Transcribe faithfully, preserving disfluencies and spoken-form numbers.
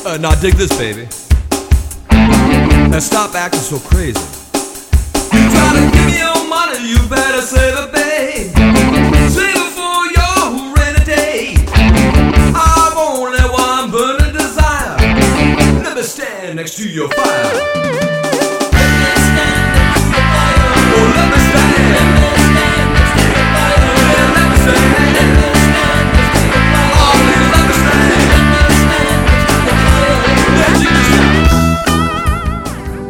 Uh, now dig this, baby. Now stop acting so crazy. You try to give me your money, you better save it, babe. Save it for your rainy day. I've only one burning desire. Let me stand next to your fire. Let me stand next to your fire. Oh, let me stand.